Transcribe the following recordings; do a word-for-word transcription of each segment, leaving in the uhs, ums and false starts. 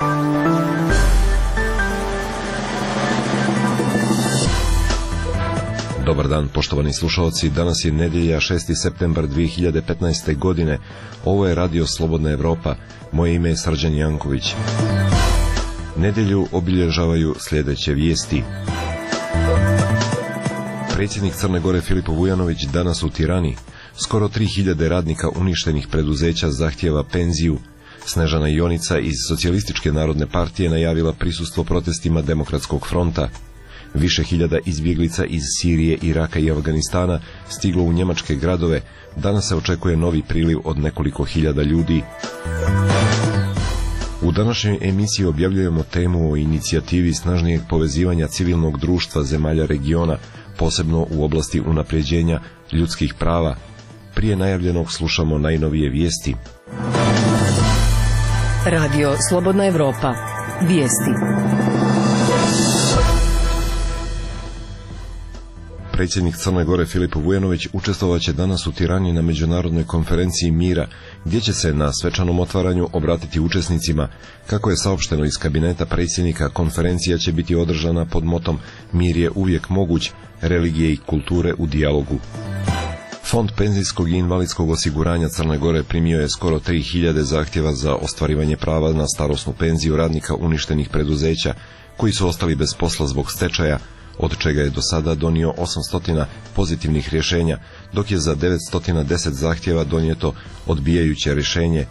Dobar dan, poštovani slušalci. Danas je nedjelja, šesti septembar dvije hiljade petnaeste. godine. Ovo je Radio Slobodna Evropa. Moje ime je Srđan Janković. Nedjelju obilježavaju sljedeće vijesti. Predsjednik Crne Gore Filip Vujanović danas u Tirani. Skoro tri hiljade radnika uništenih preduzeća zahtijeva penziju. Snežana Jonica iz Socijalističke narodne partije najavila prisustvo protestima Demokratskog fronta. Više hiljada izbjeglica iz Sirije, Iraka i Afganistana stiglo u njemačke gradove. Danas se očekuje novi priliv od nekoliko hiljada ljudi. U današnjoj emisiji objavljujemo temu o inicijativi snažnijeg povezivanja civilnog društva zemalja regiona, posebno u oblasti unapređenja ljudskih prava. Prije najavljenog slušamo najnovije vijesti. Radio Slobodna Evropa. Vijesti. Predsjednik Crne Gore Filip Vujanović učestvovaće danas u Tirani na međunarodnoj konferenciji mira, gdje će se na svečanom otvaranju obratiti učesnicima. Kako je saopšteno iz kabineta predsjednika, konferencija će biti održana pod motom Mir je uvijek moguć, religije i kulture u dijalogu. Fond penzijskog i invalidskog osiguranja Crne Gore primio je skoro tri hiljade zahtjeva za ostvarivanje prava na starosnu penziju radnika uništenih preduzeća, koji su ostali bez posla zbog stečaja, od čega je do sada donio osamsto pozitivnih rješenja, dok je za devetsto deset zahtjeva donijeto odbijajuće rješenje.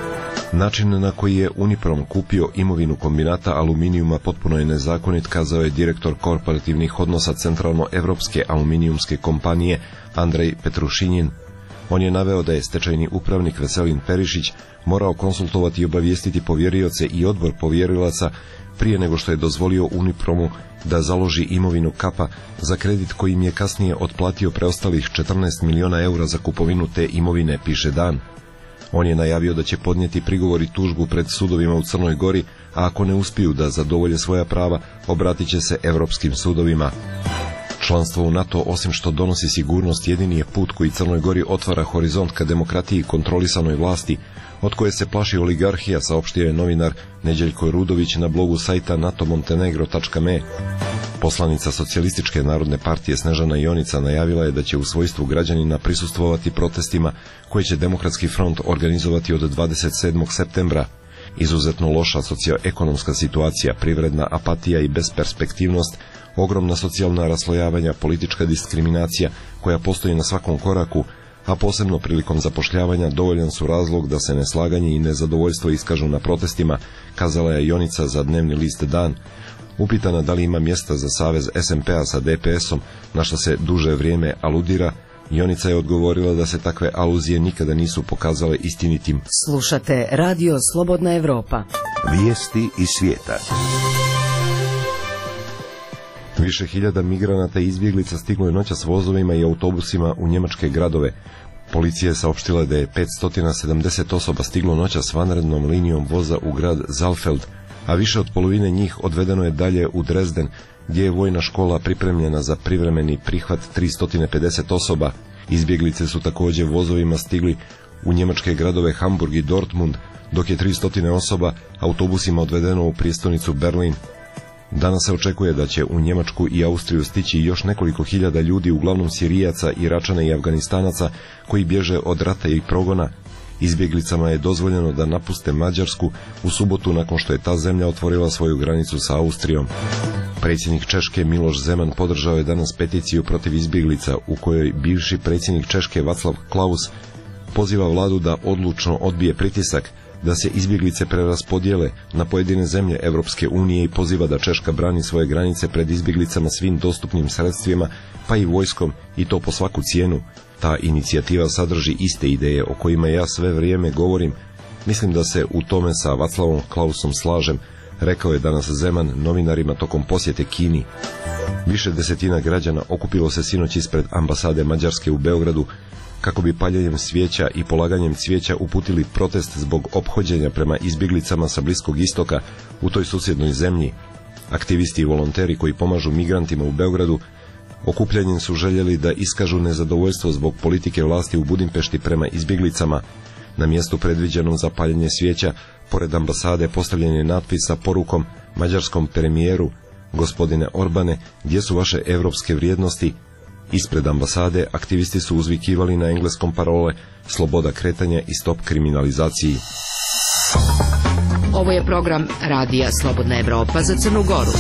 Način na koji je Uniprom kupio imovinu kombinata aluminijuma potpuno je nezakonit, kazao je direktor korporativnih odnosa Centralno-evropske aluminijumske kompanije Andrej Petrušinjin. On je naveo da je stečajni upravnik Veselin Perišić morao konsultovati i obavijestiti povjerioce i odbor povjerilaca prije nego što je dozvolio Unipromu da založi imovinu Kapa za kredit kojim je kasnije otplatio preostalih četrnaest milijuna eura za kupovinu te imovine, piše Dan. On je najavio da će podnijeti prigovor i tužbu pred sudovima u Crnoj Gori, a ako ne uspiju da zadovolje svoja prava, obratit će se europskim sudovima. Članstvo u NATO, osim što donosi sigurnost, jedini je put koji Crnoj Gori otvara horizont ka demokratiji i kontrolisanoj vlasti, od koje se plaši oligarhija, saopštio je novinar Neđeljko Rudović na blogu sajta nato montenegro tačka me. Poslanica Socijalističke narodne partije Snežana Jonica najavila je da će u svojstvu građanina prisustvovati protestima koje će Demokratski front organizovati od dvadeset sedmog septembra. Izuzetno loša socioekonomska situacija, privredna apatija i besperspektivnost, ogromna socijalna raslojavanja, politička diskriminacija koja postoji na svakom koraku, a posebno prilikom zapošljavanja, dovoljan su razlog da se neslaganje i nezadovoljstvo iskažu na protestima, kazala je Jonica za dnevni list Dan. Upitana da li ima mjesta za savez es em pe a sa de pe esom, na što se duže vrijeme aludira, Jonica je odgovorila da se takve aluzije nikada nisu pokazale istinitim. Slušate Radio Slobodna Evropa. Vijesti iz svijeta. Više hiljada migranata i izbjeglica stiglo je noćas vozovima i autobusima u njemačke gradove. Policija je saopštila da je petsto sedamdeset osoba stiglo noćas vanrednom linijom voza u grad Saalfeld, a više od polovine njih odvedeno je dalje u Dresden, gdje je vojna škola pripremljena za privremeni prihvat tristo pedeset osoba. Izbjeglice su također vozovima stigli u njemačke gradove Hamburg i Dortmund, dok je tristo osoba autobusima odvedeno u prijestolnicu Berlin. Danas se očekuje da će u Njemačku i Austriju stići još nekoliko hiljada ljudi, uglavnom Sirijaca, Iračana i Afganistanaca, koji bježe od rata i progona. Izbjeglicama je dozvoljeno da napuste Mađarsku u subotu nakon što je ta zemlja otvorila svoju granicu sa Austrijom. Predsjednik Češke Miloš Zeman podržao je danas peticiju protiv izbjeglica u kojoj bivši predsjednik Češke Václav Klaus poziva vladu da odlučno odbije pritisak da se izbjeglice preraspodijele na pojedine zemlje Europske unije i poziva da Češka brani svoje granice pred izbjeglicama svim dostupnim sredstvima, pa i vojskom, i to po svaku cijenu. Ta inicijativa sadrži iste ideje o kojima ja sve vrijeme govorim. Mislim da se u tome sa Václavom Klausom slažem, rekao je danas Zeman novinarima tokom posjete Kini. Više desetina građana okupilo se sinoć ispred ambasade Mađarske u Beogradu, kako bi paljenjem svijeća i polaganjem cvijeća uputili protest zbog ophođenja prema izbjeglicama sa Bliskog istoka u toj susjednoj zemlji. Aktivisti i volonteri koji pomažu migrantima u Beogradu okupljanjem su željeli da iskažu nezadovoljstvo zbog politike vlasti u Budimpešti prema izbjeglicama. Na mjestu predviđenom za paljenje svijeća, pored ambasade postavljen je natpis sa porukom mađarskom premijeru: gospodine Orbane, gdje su vaše europske vrijednosti? Ispred ambasade aktivisti su uzvikivali na engleskom parole sloboda kretanja i stop kriminalizaciji. Ovo je program Radija Slobodna Evropa za Crnu Goru.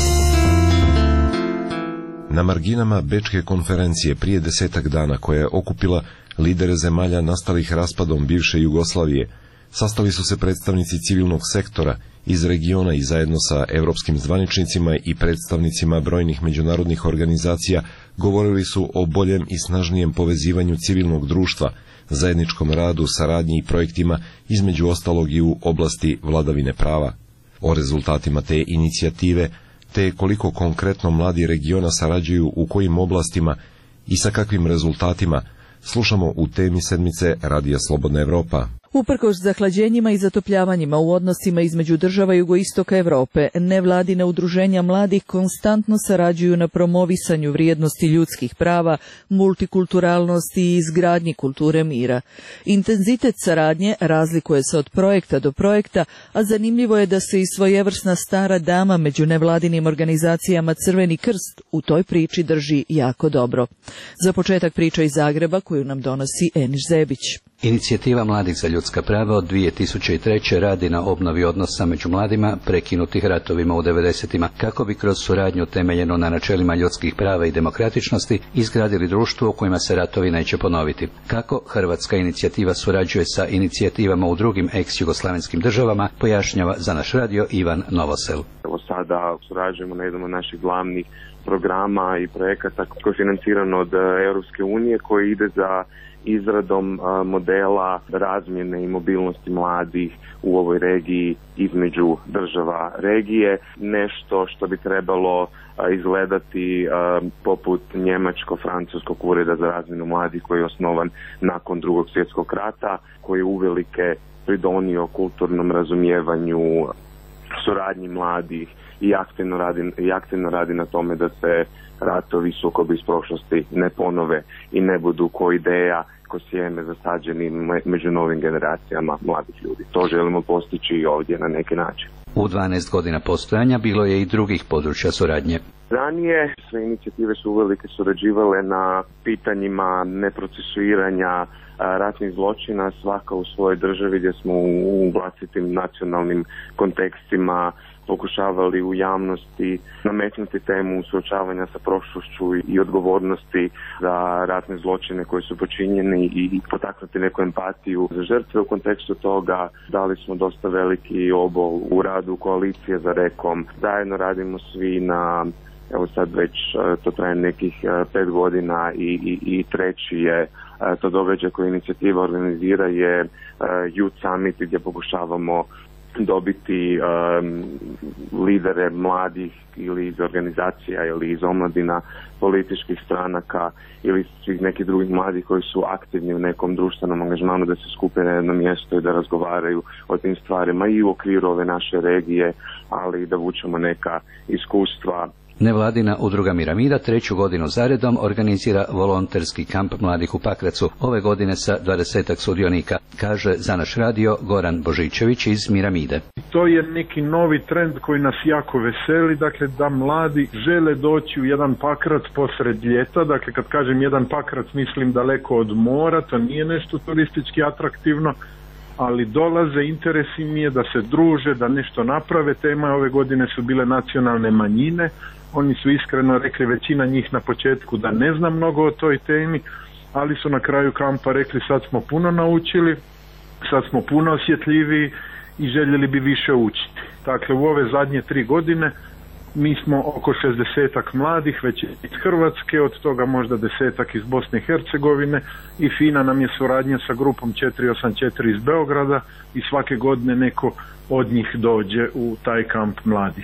Na marginama Bečke konferencije prije desetak dana, koja je okupila lidere zemalja nastalih raspadom bivše Jugoslavije, sastali su se predstavnici civilnog sektora iz regiona i zajedno sa europskim zvaničnicima i predstavnicima brojnih međunarodnih organizacija govorili su o boljem i snažnijem povezivanju civilnog društva, zajedničkom radu, saradnji i projektima, između ostalog i u oblasti vladavine prava. O rezultatima te inicijative, te koliko konkretno mladi regiona sarađuju u kojim oblastima i sa kakvim rezultatima, slušamo u temi sedmice Radija Slobodna Evropa. Uprkos zahlađenjima i zatopljavanjima u odnosima između država jugoistoka Evrope, nevladina udruženja mladih konstantno sarađuju na promovisanju vrijednosti ljudskih prava, multikulturalnosti i izgradnji kulture mira. Intenzitet saradnje razlikuje se od projekta do projekta, a zanimljivo je da se i svojevrsna stara dama među nevladinim organizacijama Crveni krst u toj priči drži jako dobro. Za početak priča iz Zagreba koju nam donosi Eniš Zebić. Inicijativa Mladih za ljudska prava od dvije tisuće treće. radi na obnovi odnosa među mladima prekinutih ratovima u devedesetima kako bi kroz suradnju temeljeno na načelima ljudskih prava i demokratičnosti izgradili društvo u kojima se ratovi neće ponoviti. Kako hrvatska inicijativa surađuje sa inicijativama u drugim ex-jugoslavenskim državama, pojašnjava za naš radio Ivan Novosel. Evo sada surađujemo na jednom od naših glavnih programa i projekata koji je financiran od Europske unije, koji ide za izradom modela razmjene i mobilnosti mladih u ovoj regiji između država regije. Nešto što bi trebalo izgledati poput njemačko-francuskog ureda za razmjenu mladih koji je osnovan nakon Drugog svjetskog rata, koji je uvelike pridonio kulturnom razumijevanju, suradnji mladih i aktivno radi, i aktivno radi na tome da se ratovi, sukobi iz prošlosti ne ponove i ne budu ko ideja, ko sjeme zasađeni među novim generacijama mladih ljudi. To želimo postići i ovdje na neki način. U dvanaest godina postojanja bilo je i drugih područja suradnje. Ranije sve inicijative su uvelike surađivale na pitanjima neprocesuiranja ratnih zločina, svaka u svojoj državi, gdje smo u vlastitim nacionalnim kontekstima pokušavali u javnosti nametnuti temu suočavanja sa prošlošću i odgovornosti za ratne zločine koji su počinjeni i potaknuti neku empatiju za žrtve. U kontekstu toga dali smo dosta veliki obol u radu koalicije za rekom. Zajedno radimo svi na, evo sad već to traje nekih pet godina i, i, i treći je to događaj koji inicijativa organizira je Youth Summit, gdje pokušavamo dobiti um, lidere mladih ili iz organizacija ili iz omladina političkih stranaka ili svih nekih drugih mladih koji su aktivni u nekom društvenom angažmanu, da se skupe na jedno mjesto i da razgovaraju o tim stvarima i u okviru ove naše regije, ali da vučemo neka iskustva. Nevladina udruga Miramida treću godinu zaredom organizira volonterski kamp mladih u Pakracu, ove godine sa dvadesetak sudionika, kaže za naš radio Goran Božičević iz Miramide. To je neki novi trend koji nas jako veseli, dakle da mladi žele doći u jedan Pakrac posred ljeta, dakle kad kažem jedan Pakrac mislim daleko od mora, to nije nešto turistički atraktivno, ali dolaze, interes im je da se druže, da nešto naprave. Tema ove godine su bile nacionalne manjine. Oni su iskreno rekli, većina njih na početku, da ne zna mnogo o toj temi, ali su na kraju kampa rekli sad smo puno naučili, sad smo puno osjetljiviji i željeli bi više učiti. Dakle, u ove zadnje tri godine mi smo oko šezdesetak mladih, već iz Hrvatske, od toga možda desetak iz Bosne i Hercegovine, i fina nam je suradnja sa grupom četiri osam četiri iz Beograda i svake godine neko od njih dođe u taj kamp mladih.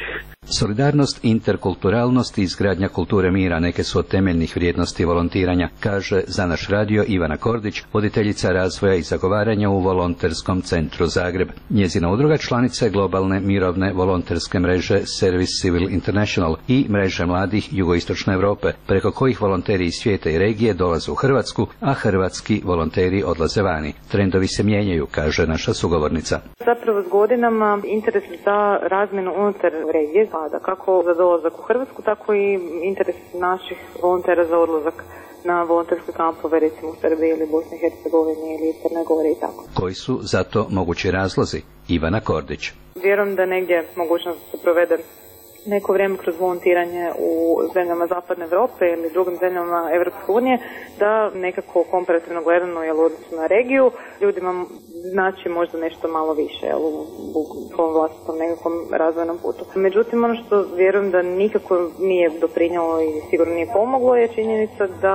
Solidarnost, interkulturalnost i izgradnja kulture mira neke su od temeljnih vrijednosti volontiranja, kaže za naš radio Ivana Kordić, voditeljica razvoja i zagovaranja u Volonterskom centru Zagreb. Njezina udruga članica je globalne mirovne volonterske mreže Service Civil International i mreže mladih jugoistočne Europe, preko kojih volonteri iz svijeta i regije dolaze u Hrvatsku, a hrvatski volonteri odlaze vani. Trendovi se mijenjaju, kaže naša sugovornica. Zapravo s godinama interes za razmjenu unutar regije pada, kako za dolazak u Hrvatsku, tako i interes naših volontera za odlazak na volonterske kampove, recimo u Srbiji ili Bosni i Hercegovini ili Crnoj Gori i tako. Koji su zato mogući razlozi? Ivana Kordić. Vjerujem da negdje mogućnost da se provede neko vrijeme kroz volontiranje u zemljama Zapadne Europe ili drugim zemljama Europske unije, da nekako komparativno gledano jel, u odnosu na regiju ljudima znači možda nešto malo više jel, u, u svom vlastitom nekakvom razvojnom putu. Međutim, ono što vjerujem da nikako nije doprinjelo i sigurno nije pomoglo je činjenica da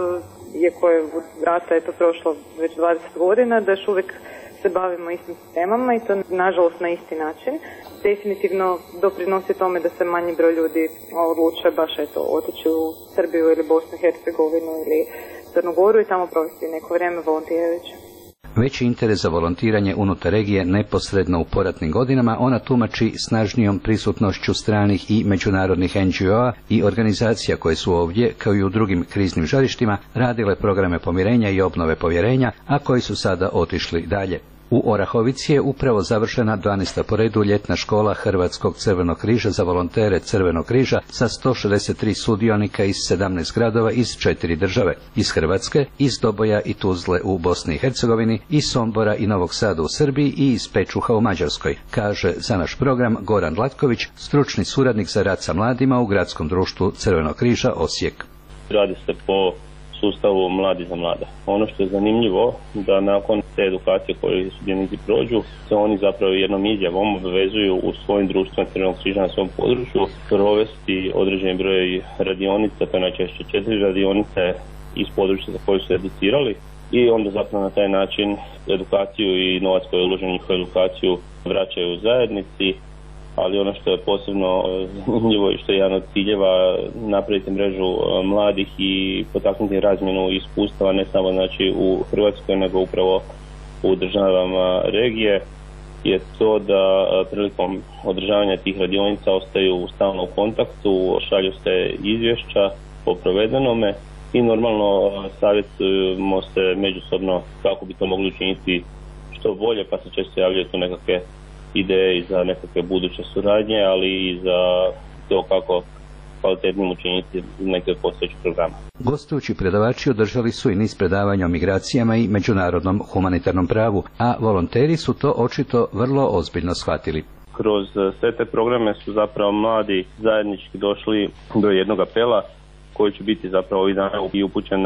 iako je od rata je to prošlo već dvadeset godina, da još uvijek se bavimo istim temama i to nažalost na isti način. Definitivno doprinosi tome da se manji broj ljudi odluče baš eto otići u Srbiju ili Bosnu i Hercegovinu ili Crnu Goru i tamo provesti neko vrijeme volontirajući. Veći interes za volontiranje unutar regije neposredno u poratnim godinama ona tumači snažnijom prisutnošću stranih i međunarodnih en dži o-a i organizacija koje su ovdje, kao i u drugim kriznim žarištima, radile programe pomirenja i obnove povjerenja, a koji su sada otišli dalje. U Orahovici je upravo završena dvanaesta po redu ljetna škola Hrvatskog crvenog križa za volontere Crvenog križa sa sto šezdeset tri sudionika iz sedamnaest gradova iz četiri države, iz Hrvatske, iz Doboja i Tuzle u Bosni i Hercegovini, iz Sombora i Novog Sada u Srbiji i iz Pečuha u Mađarskoj, kaže za naš program Goran Latković, stručni suradnik za rad sa mladima u Gradskom društvu Crvenog križa Osijek. Radi se po sustavu Mladi za mlade. Ono što je zanimljivo da nakon te edukacije koje sudionici prođu, se oni zapravo jednom izjavom obvezuju u svojim društvima Crvenog križa na svom području provesti određeni broj radionica, to je najčešće četiri radionice iz područja za koje su educirali i onda zapravo na taj način edukaciju i novac koji je uložen u njihovu edukaciju vraćaju u zajednici. Ali ono što je posebno zanimljivo i što je jedan od ciljeva napraviti mrežu mladih i potaknuti razmjenu iskustava ne samo znači u Hrvatskoj nego upravo u državama regije je to da prilikom održavanja tih radionica ostaju stalno u kontaktu, šalju se izvješća o provedenome i normalno savjetujemo se međusobno kako bi to mogli učiniti što bolje, pa se često javljaju tu nekakve ideje i za nekakve buduće suradnje, ali i za to kako kvalitetnim učiniti neke postojeće programe. Gostujući predavači održali su i niz predavanja o migracijama i međunarodnom humanitarnom pravu, a volonteri su to očito vrlo ozbiljno shvatili. Kroz sve te programe su zapravo mladi zajednički došli do jednog apela koji će biti zapravo ovih dana i upućen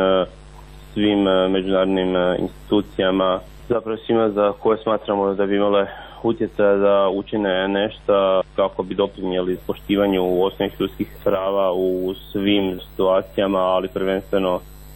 svim međunarodnim institucijama, zapravo svima za koje smatramo da bi imale utjecaja da učine nešto kako bi doprinijeli poštivanju osnovnih ljudskih prava u svim situacijama, ali prvenstveno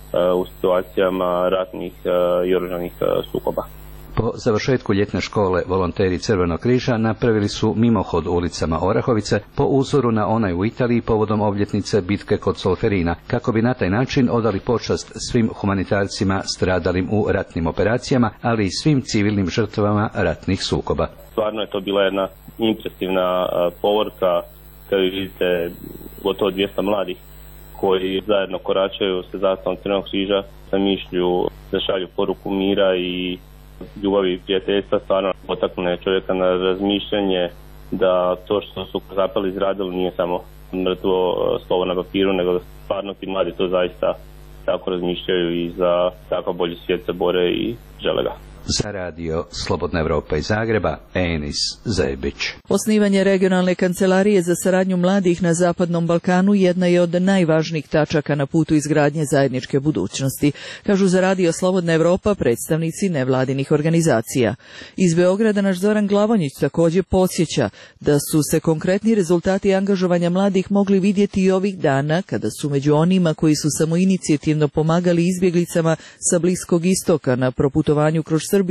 u situacijama ratnih i oružanih sukoba. Po završetku ljetne škole volonteri Crvenog križa napravili su mimohod ulicama Orahovice po uzoru na onaj u Italiji povodom obljetnice bitke kod Solferina, kako bi na taj način odali počast svim humanitarcima stradalim u ratnim operacijama, ali i svim civilnim žrtvama ratnih sukoba. Stvarno je to bila jedna impresivna povorka, kao i vidite gotovo dvjesto mladih koji zajedno koračaju sa zastavom Crvenog križa sa mišlju da šalju poruku mira i ljubavi i prijateljstva. Stvarno potakne čovjeka na razmišljanje da to što su zapali izradili nije samo mrtvo slovo na papiru, nego da stvarno ti mladi to zaista tako razmišljaju i za takav bolji svijet se bore i žele ga. Za radio Slobodna Evropa iz Zagreba, Enis Zebić. Osnivanje regionalne kancelarije za saradnju mladih na Zapadnom Balkanu jedna je od najvažnijih tačaka na putu izgradnje zajedničke budućnosti, kažu za radio Slobodna Evropa predstavnici nevladinih organizacija. Iz Beograda naš Zoran Glavonjić također podsjeća da su se konkretni rezultati angažovanja mladih mogli vidjeti i ovih dana kada su među onima koji su samoinicijativno pomagali izbjeglicama sa Bliskog istoka na proputovanju kroz Srbiju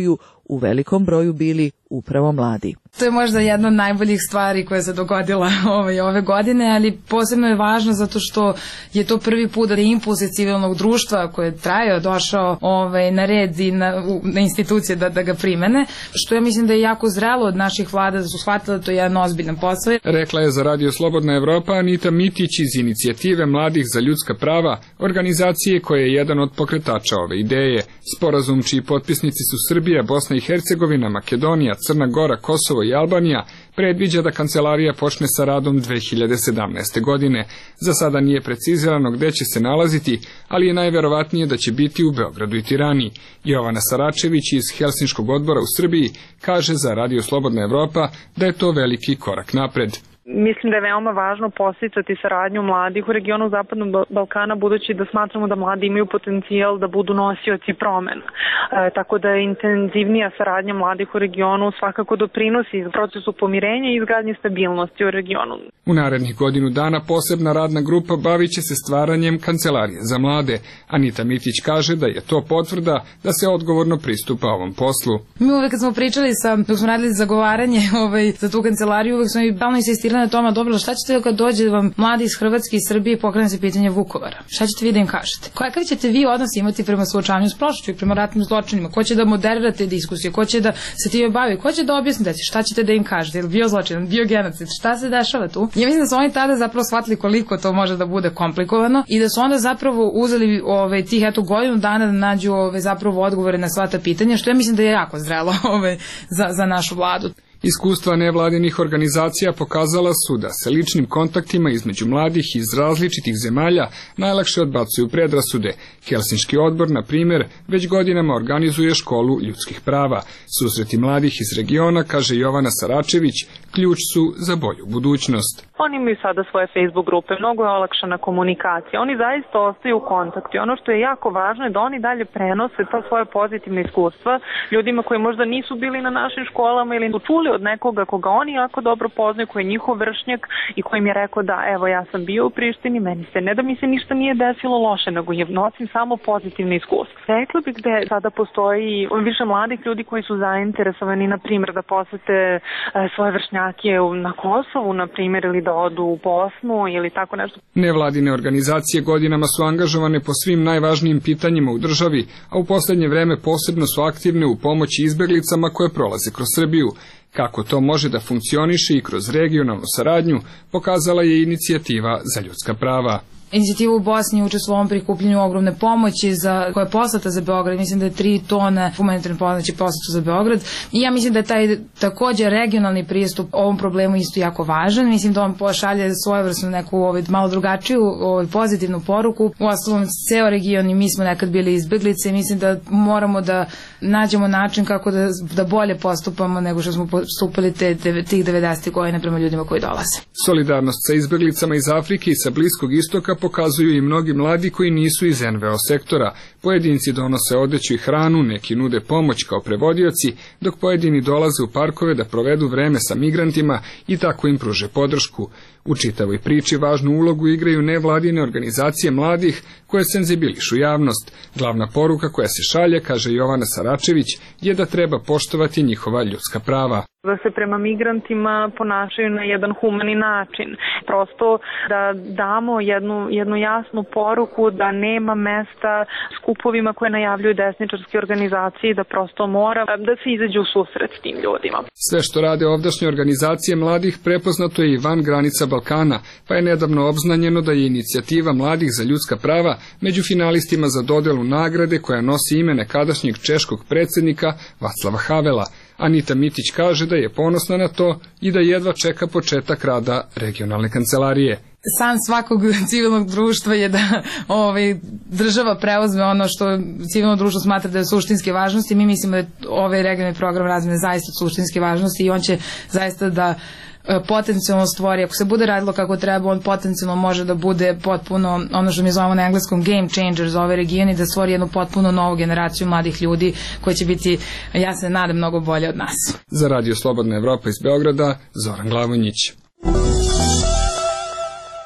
u velikom broju bili upravo mladi. To je možda jedna od najboljih stvari koja se dogodila ove, ove godine, ali posebno je važno zato što je to prvi put da je impulse civilnog društva koje je trajao, došao ove, na red i na, na institucije da, da ga primene, što ja mislim da je jako zrelo od naših vlada da su shvatili da to je jedan ozbiljan posao. Rekla je za Radio Slobodna Evropa Anita Mitić iz inicijative Mladih za ljudska prava, organizacije koja je jedan od pokretača ove ideje. Sporazum čiji potpisnici su Srbija, Bosna i Hercegovina, Makedonija, Crna Gora, Kosovo i Albanija predviđa da kancelarija počne sa radom dve hiljade sedamnaeste. godine. Za sada nije precizirano gde će se nalaziti, ali je najverovatnije da će biti u Beogradu i Tirani. Jovana Saračević iz Helsinškog odbora u Srbiji kaže za Radio Slobodna Evropa da je to veliki korak napred. Mislim da je veoma važno podsticati saradnju mladih u regionu Zapadnog Balkana, budući da smatramo da mladi imaju potencijal da budu nosioci promena. E, tako da je intenzivnija saradnja mladih u regionu svakako doprinosi procesu pomirenja i izgradnje stabilnosti u regionu. U narednih godinu dana posebna radna grupa bavit će se stvaranjem kancelarije za mlade. Anita Mitić kaže da je to potvrda da se odgovorno pristupa ovom poslu. Mi uvek kad smo pričali sa, dok smo radili zagovaranje ovaj, za tu kancelariju, uvek smo i stalno insistirali na tome, dobro, šta ćete kad dođe vam mladi iz Hrvatske i Srbije i pokrene se pitanje Vukovara? Šta ćete vi da im kažete? Kakav ćete vi odnos imati prema suočavanju s prošlošću i prema ratnim zločinima? Ko će da moderira te diskusije? Ko će da se time bavi? Ko će da objasni deci? Šta ćete da im kažete? Je li bio zločin? Bio genocid? Šta se dešava tu? Ja mislim da su oni tada zapravo shvatili koliko to može da bude komplikovano i da su onda zapravo uzeli ove, tih eto godinu dana da nađu ove, zapravo odgovore na sva ta pitanja, što ja mislim da je jako zrelo ove, za, za našu vladu. Iskustva nevladinih organizacija pokazala su da se ličnim kontaktima između mladih iz različitih zemalja najlakše odbacuju predrasude. Helsinški odbor, na primjer, već godinama organizuje školu ljudskih prava. Susreti mladih iz regiona, kaže Jovana Saračević, ključ su za bolju budućnost. Oni imaju sada svoje Facebook grupe, mnogo je olakšana komunikacija, oni zaista ostaju u kontaktu i ono što je jako važno je da oni dalje prenose ta svoje pozitivne iskustva ljudima koji možda nisu bili na našim školama ili su čuli od nekoga koga oni jako dobro poznaju, koji je njihov vršnjak i koji im je rekao da evo ja sam bio u Prištini, meni se ne da mi se ništa nije desilo loše, nego je nosim samo pozitivne iskustva. Rekla bih da sada postoji više mladih ljudi koji su zainteresovani, na primjer, da posete e, svoje vršnjake na Kosovu, na primjer, ili da odu u Bosnu ili tako nešto. Nevladine organizacije godinama su angažovane po svim najvažnijim pitanjima u državi, a u poslednje vreme posebno su aktivne u pomoći izbeglicama koje prolaze kroz Srbiju. Kako to može da funkcioniše i kroz regionalnu saradnju, pokazala je inicijativa za ljudska prava. Inicijativa u Bosni učestvuje u ovom prikupljenju ogromne pomoći za, koja je poslata za Beograd. Mislim da je tri tone humanitarne pomoći poslata za Beograd. I ja mislim da je taj također regionalni pristup ovom problemu isto jako važan. Mislim da on pošalje svojevrsnu neku ovaj, malo drugačiju ovaj, pozitivnu poruku. U ostalom, ceo region i mi smo nekad bili izbeglice i mislim da moramo da nađemo način kako da, da bolje postupamo nego što smo postupili te, tih devedesetih godina prema ljudima koji dolaze. Solidarnost sa izbeglicama iz Afrike i sa Bliskog istoka pokazuju i mnogi mladi koji nisu iz en ve o sektora. Pojedinci donose odeću i hranu, neki nude pomoć kao prevodioci, dok pojedini dolaze u parkove da provedu vreme sa migrantima i tako im pruže podršku. U čitavoj priči važnu ulogu igraju nevladine organizacije mladih koje senzibilišu javnost. Glavna poruka koja se šalje, kaže Jovana Saračević, je da treba poštovati njihova ljudska prava. Da se prema migrantima ponašaju na jedan humani način. Prosto da damo jednu, jednu jasnu poruku da nema mesta skupovima koje najavljuju desničarske organizacije i da prosto mora da se izađe u susret s tim ljudima. Sve što rade ovdašnje organizacije mladih prepoznato je i van granica Balkana, pa je nedavno obznanjeno da je inicijativa Mladih za ljudska prava među finalistima za dodelu nagrade koja nosi ime nekadašnjeg češkog predsjednika Vaclava Havela. Anita Mitić kaže da je ponosna na to i da jedva čeka početak rada regionalne kancelarije. San svakog civilnog društva je da ovaj, država preuzme ono što civilno društvo smatra da je suštinske važnosti. Mi mislimo da je ovaj regionalni program razmene zaista suštinske važnosti i on će zaista da potencijalno stvori, ako se bude radilo kako treba, on potencijalno može da bude potpuno ono što mi zovemo na engleskom game changer za ove regione i da stvori jednu potpuno novu generaciju mladih ljudi koji će biti, ja se nadam, mnogo bolje od nas. Za Radio Slobodna Evropa iz Beograda, Zoran Glavonjić.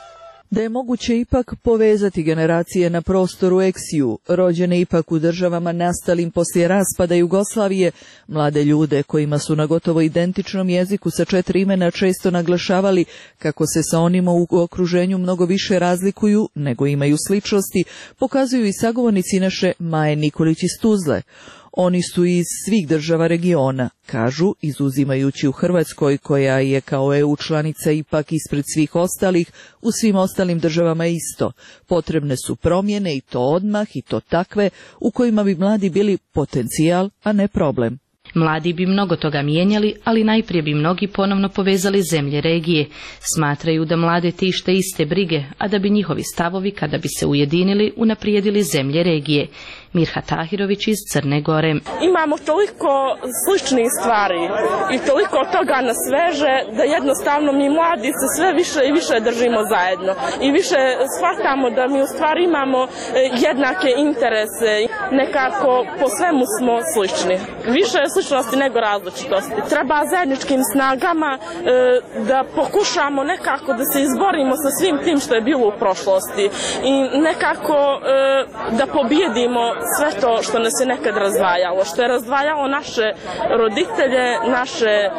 Da je moguće ipak povezati generacije na prostoru eksiju, rođene ipak u državama nastalim poslije raspada Jugoslavije, mlade ljude kojima su na gotovo identičnom jeziku sa četiri imena često naglašavali kako se sa onima u okruženju mnogo više razlikuju nego imaju sličnosti, pokazuju i sagovornici naše Maje Nikolić iz Tuzle. Oni su iz svih država regiona, kažu, izuzimajući u Hrvatskoj, koja je kao E U članica ipak ispred svih ostalih, u svim ostalim državama isto. Potrebne su promjene i to odmah i to takve u kojima bi mladi bili potencijal, a ne problem. Mladi bi mnogo toga mijenjali, ali najprije bi mnogi ponovno povezali zemlje regije. Smatraju da mlade tište iste brige, a da bi njihovi stavovi, kada bi se ujedinili, unaprijedili zemlje regije. Mirha Tahirović iz Crne Gore. Imamo toliko sličnih stvari i toliko toga nas veže da jednostavno mi mladi se sve više i više držimo zajedno i više shvatamo da mi u stvari imamo jednake interese. Nekako po svemu smo slični. Više je sličnosti nego različitosti. Treba zajedničkim snagama e, da pokušamo nekako da se izborimo sa svim tim što je bilo u prošlosti i nekako e, da pobjedimo sve to što nas je nekad razdvajalo, što je razdvajalo naše roditelje, naše e,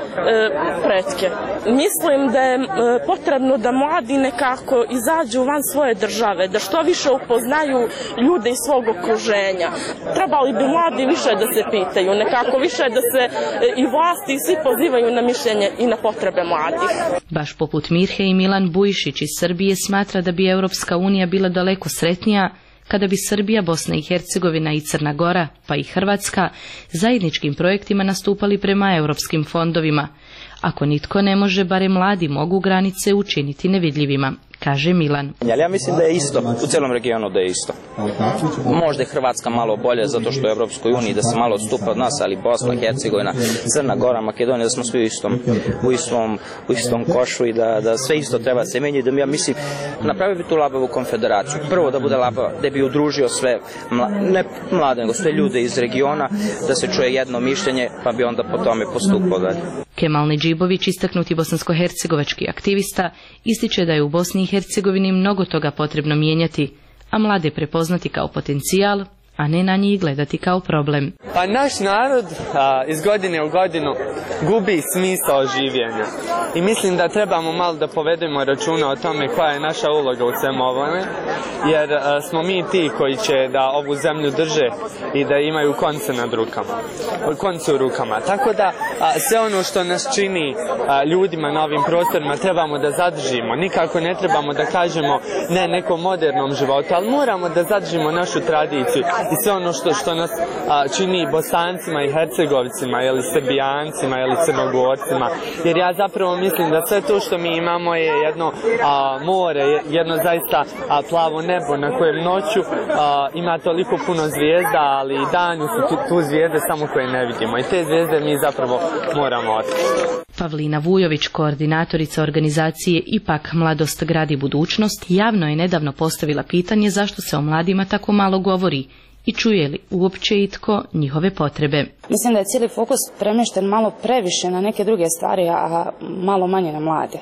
pretke. Mislim da je e, potrebno da mladi nekako izađu van svoje države, da što više upoznaju ljude iz svog okruženja. Trebali bi mladi više da se pitaju, nekako više da se e, i vlasti i svi pozivaju na mišljenje i na potrebe mladih. Baš poput Mirhe i Milan Bujšić iz Srbije smatra da bi Europska unija bila daleko sretnija kada bi Srbija, Bosna i Hercegovina i Crna Gora, pa i Hrvatska, zajedničkim projektima nastupali prema europskim fondovima. Ako nitko ne može, barem mladi mogu granice učiniti nevidljivima, kaže Milan. Ja mislim da je isto, u cijelom regionu da je isto. Možda je Hrvatska malo bolje zato što je u Europskoj uniji, da se malo odstupa od nas, ali Bosna, Hercegovina, Crna Gora, Makedonija, da smo svi u istom, u istom, u istom košu i da, da sve isto treba se menjati. Da mi, ja mislim, napravio bi tu labavu konfederaciju. Prvo da bude labava, da bi udružio sve, mla, ne mlade, nego sve ljude iz regiona, da se čuje jedno mišljenje, pa bi onda po tome postupao dalje. Kemal Nedžibović, istaknuti bosansko-hercegovački aktivista, ističe da je u Bosni i Hercegovini mnogo toga potrebno mijenjati, a mlade prepoznati kao potencijal, a ne na njih gledati kao problem. Pa naš narod a, iz godine u godinu gubi smisao življenja i mislim da trebamo malo da povedemo računa o tome koja je naša uloga u svemu ovome, jer a, smo mi ti koji će da ovu zemlju drže i da imaju konce nad rukama, konce u rukama. Tako da a, sve ono što nas čini a, ljudima na ovim prostorima trebamo da zadržimo. Nikako ne trebamo da kažemo ne nekom modernom životu, ali moramo da zadržimo našu tradiciju i sve ono što, što nas a, čini Bosancima i Hercegovcima ili Srbijancima ili Crnogorcima, jer ja zapravo mislim da sve to što mi imamo je jedno a, more, jedno zaista a, plavo nebo na kojem noću a, ima toliko puno zvijezda, ali i danju su tu, tu zvijezde samo koje ne vidimo i te zvijezde mi zapravo moramo otkriti. Pavlina Vujović, koordinatorica organizacije Ipak Mladost gradi budućnost, javno je nedavno postavila pitanje zašto se o mladima tako malo govori i čuje li uopće itko njihove potrebe. Mislim da je cijeli fokus premješten malo previše na neke druge stvari, a malo manje na mlade.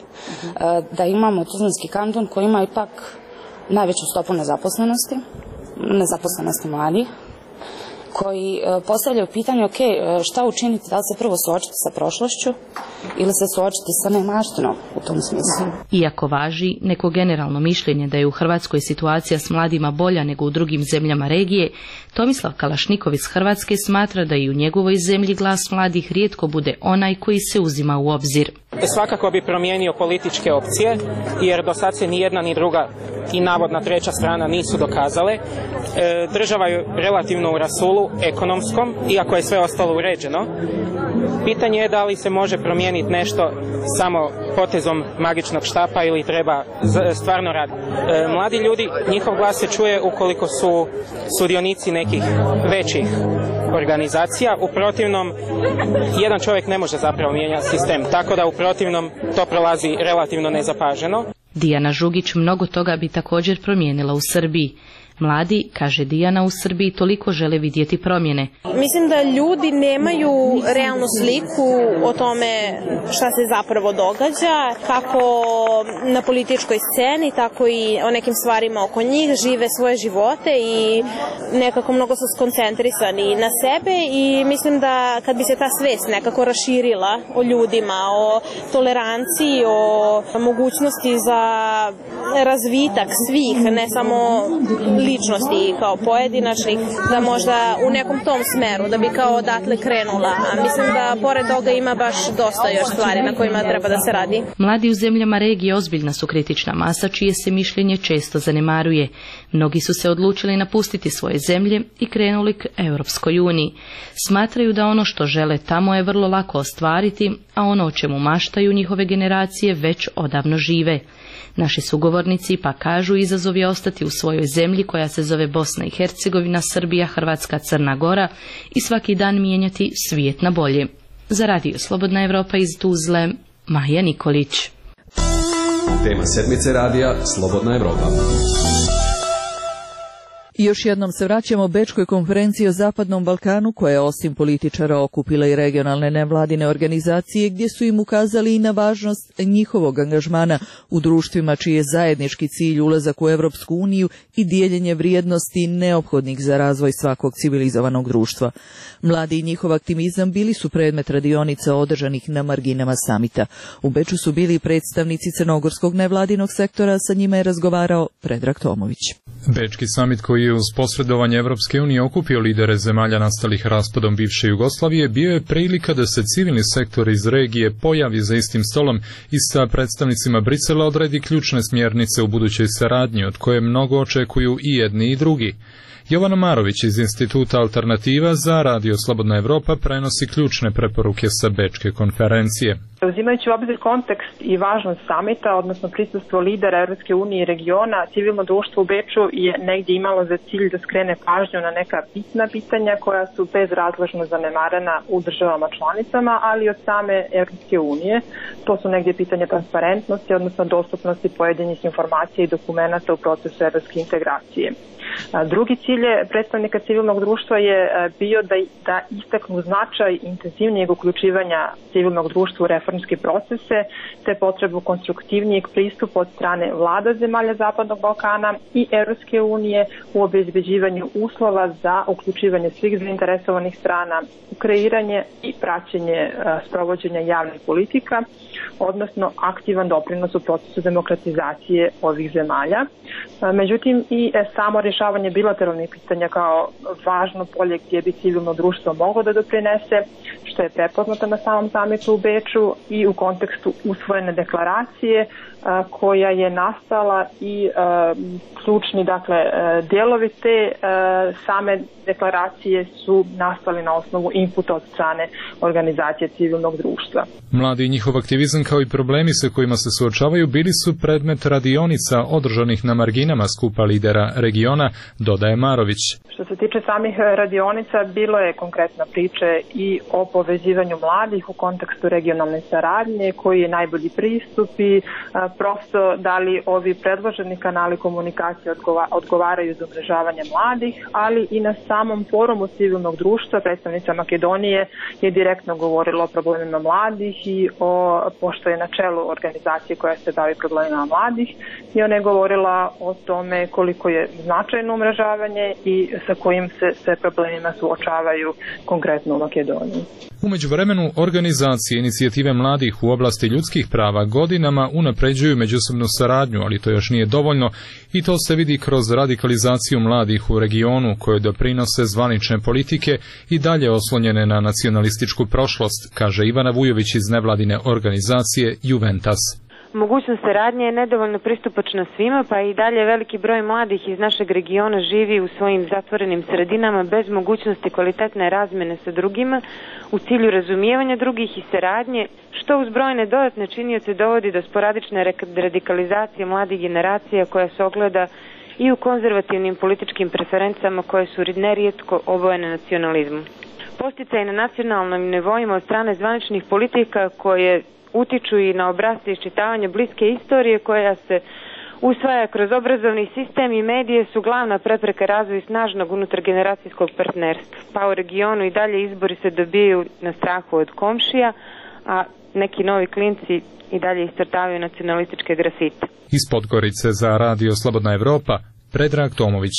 Da imamo Tuzlanski kanton koji ima ipak najveću stopu nezaposlenosti, nezaposlenosti mladih, koji postavljaju pitanje, ok, šta učiniti, da li se prvo suočiti sa prošlošću ili se suočiti sa neimaštinom u tom smislu. Iako važi neko generalno mišljenje da je u Hrvatskoj situacija s mladima bolja nego u drugim zemljama regije, Tomislav Kalašnikov iz Hrvatske smatra da i u njegovoj zemlji glas mladih rijetko bude onaj koji se uzima u obzir. Svakako bi promijenio političke opcije, jer do sad se ni jedna ni druga i navodna treća strana nisu dokazale. E, država je relativno u rasulu ekonomskom, iako je sve ostalo uređeno. Pitanje je da li se može promijeniti nešto samo potezom magičnog štapa ili treba stvarno rad. E, mladi ljudi, njihov glas se čuje ukoliko su sudionici nekih većih organizacija. U protivnom, jedan čovjek ne može zapravo mijenjati sistem, tako da u protivnom to prolazi relativno nezapaženo. Dijana Žugić mnogo toga bi također promijenila u Srbiji. Mladi, kaže Dijana, u Srbiji toliko žele vidjeti promjene. Mislim da ljudi nemaju realnu sliku o tome šta se zapravo događa, kako na političkoj sceni, tako i o nekim stvarima oko njih, žive svoje živote i nekako mnogo su skoncentrisani na sebe i mislim da kad bi se ta svest nekako raširila o ljudima, o toleranciji, o mogućnosti za razvitak svih, ne samo ličnosti kao pojedinačnih, da možda u nekom tom smeru, da bi kao odatle krenula. A mislim da pored toga ima baš dosta još stvari na kojima treba da se radi. Mladi u zemljama regije ozbiljna su kritična masa čije se mišljenje često zanemaruje. Mnogi su se odlučili napustiti svoje zemlje i krenuli k Europskoj uniji. Smatraju da ono što žele tamo je vrlo lako ostvariti, a ono o čemu maštaju njihove generacije već odavno žive. Naši sugovornici pa kažu izazov je ostati u svojoj zemlji koja se zove Bosna i Hercegovina, Srbija, Hrvatska, Crna Gora i svaki dan mijenjati svijet na bolje. Za Radio Slobodna Evropa iz Tuzle, Maja Nikolić. Tema sedmice radija Slobodna Evropa. I još jednom se vraćamo Bečkoj konferenciji o Zapadnom Balkanu, koja je osim političara okupila i regionalne nevladine organizacije, gdje su im ukazali i na važnost njihovog angažmana u društvima čiji je zajednički cilj ulazak u Evropsku uniju i dijeljenje vrijednosti neophodnih za razvoj svakog civilizovanog društva. Mladi i njihov aktivizam bili su predmet radionica održanih na marginama samita. U Beču su bili predstavnici crnogorskog nevladinog sektora, sa njima je razgovarao Predrag Tomović. Bečki samit koji je uz posredovanje Evropske unije okupio lidere zemalja nastalih raspadom bivše Jugoslavije bio je prilika da se civilni sektor iz regije pojavi za istim stolom i sa predstavnicima Brisela odredi ključne smjernice u budućoj saradnji od koje mnogo očekuju i jedni i drugi. Jovana Marović iz Instituta Alternativa za Radio Slobodna Evropa prenosi ključne preporuke sa Bečke konferencije. Uzimajući u obzir kontekst i važnost samita, odnosno prisustvo lidera Evropske unije i regiona, civilno društvo u Beču je negdje imalo za cilj da skrene pažnju na neka bitna pitanja koja su bezrazložno zanemarena u državama članicama, ali od same Evropske unije. To su negdje pitanja transparentnosti, odnosno dostupnosti pojedinih informacija i dokumenata u procesu evropske integracije. Drugi cilj predstavnika civilnog društva je bio da, da istaknu značaj intenzivnijeg uključivanja civilnog društva u reformske procese, te potrebu konstruktivnijeg pristupa od strane vlada zemalja Zapadnog Balkana i Evropske unije u obezbeđivanju uslova za uključivanje svih zainteresovanih strana u kreiranje i praćenje sprovođenja javnih politika, odnosno aktivan doprinos u procesu demokratizacije ovih zemalja. Međutim, i samo rješavanje bilateralnih pitanja kao važno polje gdje bi civilno društvo moglo da doprinese, što je prepoznato na samom samitu u Beču i u kontekstu usvojene deklaracije koja je nastala i ključni, dakle, dijelovi te same deklaracije su nastali na osnovu inputa od strane organizacije civilnog društva. Mladi i njihov aktivizam kao i problemi sa kojima se suočavaju bili su predmet radionica održanih na marginama skupa lidera regiona, dodaje Marović. Što se tiče samih radionica, bilo je konkretna priča i o povezivanju mladih u kontekstu regionalne saradnje, koji je najbolji pristup i prosto da li ovi predloženi kanali komunikacije odgovaraju za umrežavanje mladih, ali i na samom forumu civilnog društva predstavnica Makedonije je direktno govorila o problemima mladih i o, pošto je na čelu organizacije koja se bavi problemima mladih, i ona je govorila o tome koliko je značajno umrežavanje i sa kojim se sve problemima suočavaju konkretno u Makedoniji. U međuvremenu, organizacije inicijative mladih u oblasti ljudskih prava godinama unapređuju međusobnu saradnju, ali to još nije dovoljno i to se vidi kroz radikalizaciju mladih u regionu koje doprinose zvanične politike i dalje oslonjene na nacionalističku prošlost, kaže Ivana Vujović iz nevladine organizacije Juventas. Mogućnost saradnje je nedovoljno pristupačna svima, pa i dalje veliki broj mladih iz našeg regiona živi u svojim zatvorenim sredinama bez mogućnosti kvalitetne razmjene sa drugima u cilju razumijevanja drugih i saradnje, što uz brojne dodatne činioce dovodi do sporadične radikalizacije mladih generacija koja se ogleda i u konzervativnim političkim preferencama koje su nerijetko obojene nacionalizmom. Posticaj na nacionalnim nivoima od strane zvaničnih politika koje utiču i na obrasce iščitavanja bliske istorije koja se usvaja kroz obrazovni sistem i medije su glavna prepreka razvoju snažnog unutargeneracijskog partnerstva. Pa u regionu i dalje izbori se dobijaju na strahu od komšija, a neki novi klinci i dalje iscrtavaju nacionalističke grafite. Iz Podgorice za Radio Slobodna Evropa, Predrag Tomović.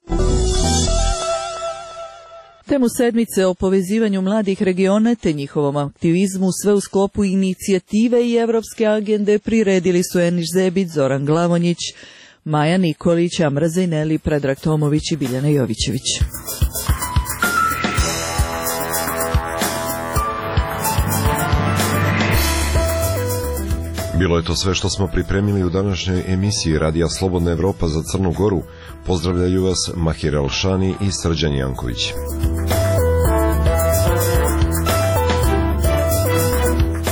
Temu sedmice o povezivanju mladih regiona te njihovom aktivizmu sve u sklopu inicijative i evropske agende priredili su Eniš Zebić, Zoran Glavonjić, Maja Nikolić, Amra Zajneli, Predrag Tomović i Biljana Jovićević. Bilo je to sve što smo pripremili u današnjoj emisiji Radija Slobodna Evropa za Crnu Goru. Pozdravljaju vas Mahir Alšani i Srđan Janković.